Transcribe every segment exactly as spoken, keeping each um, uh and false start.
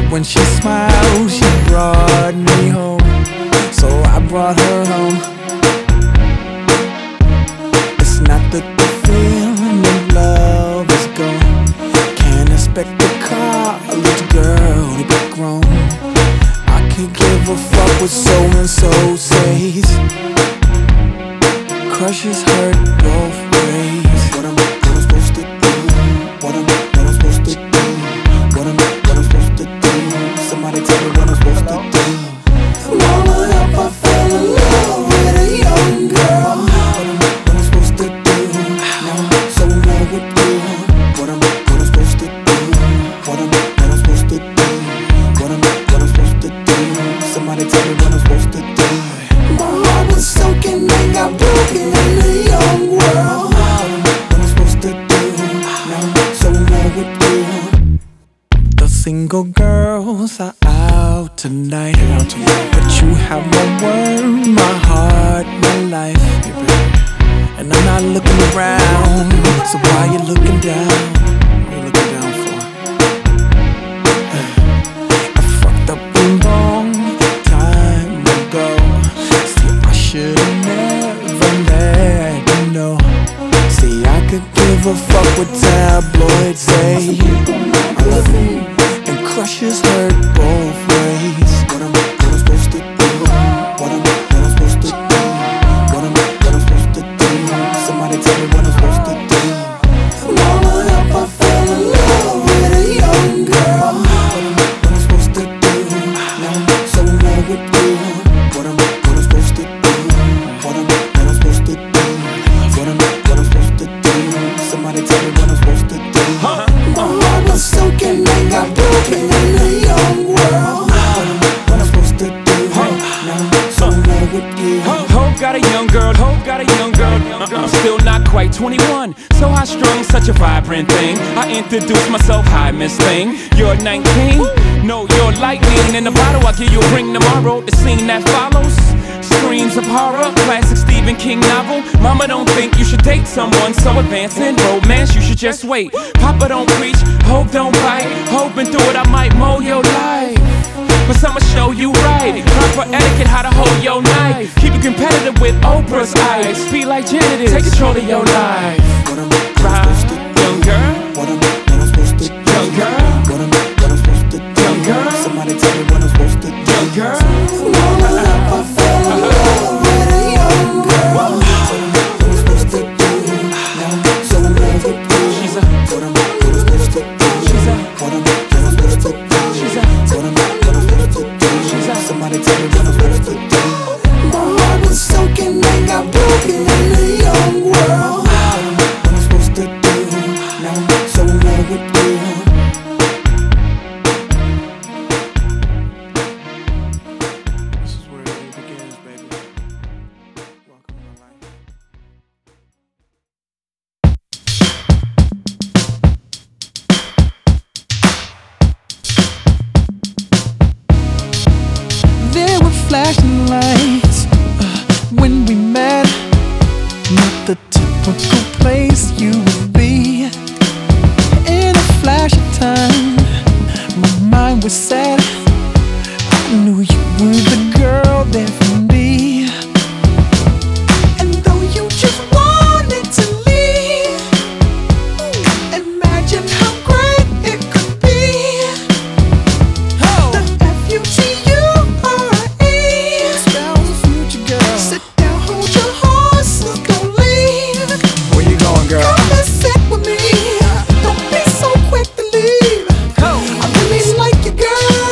When she smiled, she brought me home, so I brought her home. It's not that the feeling of love is gone. Can't expect a college girl to be grown. I can't give a fuck what so-and-so says. Crushes hurt both ways. What am I, what I'm supposed to do? What am I, what I'm supposed to do? What am I, what I'm supposed to do? Somebody tell me what I'm supposed to do. Growing up, I fell in love with a young girl. What am I, what I'm supposed to do? Now I'm so in love with you. What am I, what I'm supposed to do? What am I, what I'm supposed to do? What am I, what I'm supposed to do? Somebody tell me what I'm supposed to do. My heart was soaking and got broken in the young world. What am I, what I'm supposed to do? Now I'm so in love with you. The single girls are out tonight, but you have my word, my heart, my life. And I'm not looking around, so why you looking down? What you looking down for? I fucked up the wrong time ago. See, I should've never let you know. See, I could give a fuck what tabloids say. I love you. And crushes hurt both ways. What am I, what I'm supposed to do? What am I, what I'm supposed to do? What am I, what I'm supposed to do? Somebody tell me what I'm supposed to do. Growing up, I fell in love with a young girl. What am I, what I'm supposed to do? Now I'm so in love with you. What am I, what I'm supposed to do? What am I, what I'm supposed to do? What am I, what I'm supposed to do? Somebody tell me what I'm supposed to do. My heart was soaking and got broken in the young world. What am I, what I'm supposed to do? Now I'm so in love with you. Hope got a young girl, Hope got a young girl. I'm still not quite twenty-one, so high strung, such a vibrant thing. I introduce myself, hi Miss Thing. You're nineteen, no, you're lightning in the bottle. I'll give you a ring tomorrow. The scene that follows screams of horror, classic Stephen King novel. Mama don't think you should date someone so advanced in romance. You should just wait. Papa don't preach, Hope don't bite. Hoping through it I might mold your life, but I'ma show you right. Proper etiquette, how to hold your knife. Keep it competitive with Oprah's eyes. Be like Janet is, take control of your life. What am I, what I'm supposed to do? Young girl. What am I, what I'm supposed to do? Young girl. What am I, what I'm supposed to do? Young girl. Somebody tell me what I'm supposed to do. Young girl. Growing up, I fell in love with a young girl. What am I, what I'm supposed to do? Now I'm so in love with you. She's a. What am I, what I'm supposed to do? She's a. What am I, what I'm supposed to do? She's a. What am I, what I'm supposed to do? She's a. Somebody tell me what I'm supposed to do. My heart was soaking and got broken in the young world. What am I, what I'm supposed to do? Now I'm so in love with you. This is where it begins, baby. Welcome to my life. There were flashing lights uh, when we met. Not the typical place you would be. In a flash of time, my mind was set. I knew you were the girl there for me. And though you just wanted to leave, imagine how great it could be. The F U T U R E spells the future, girl. Sit down, hold your horses, don't leave. Where you going, girl? Come and sit with me. Don't be so quick to leave. I really like you, girl.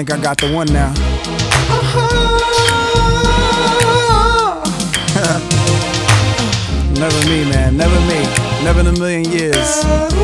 think I got the one now. Never me, man, never me. Never in a million years.